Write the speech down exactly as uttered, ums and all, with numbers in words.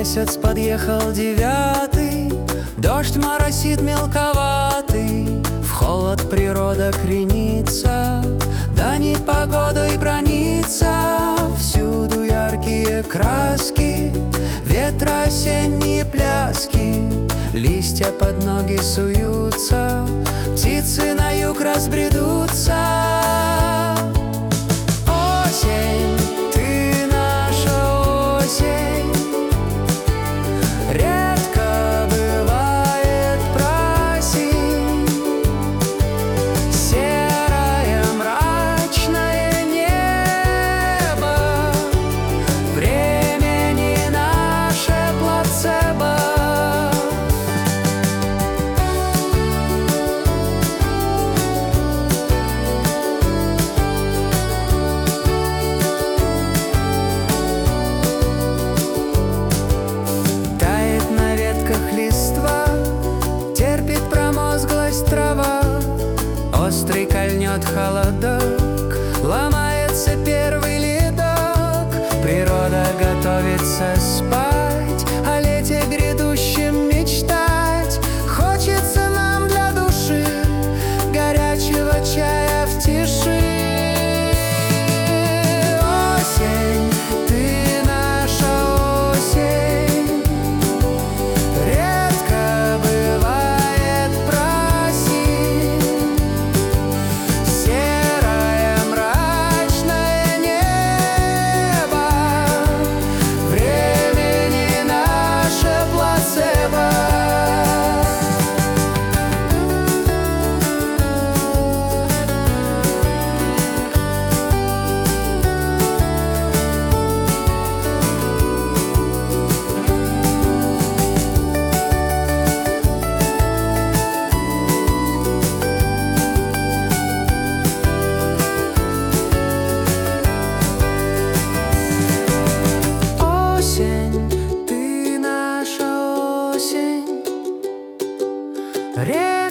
Месяц подъехал девятый, дождь моросит мелковатый, в холод природа кренится, да непогодой бранится. Всюду яркие краски, ветра осенние пляски, листья под ноги суются, птицы на юг разбредутся. Осень, ты наша осень, редко бывает просим. Серое мрачное небо, времени наше плацебо. Трава, острый кольнет холодок, ломается первый ледок. Природа готовится спать, о лете грядущем мечтать. Хочется нам для души горячего чая в тиши. Осень, ты наша осень, редко бывает. Редко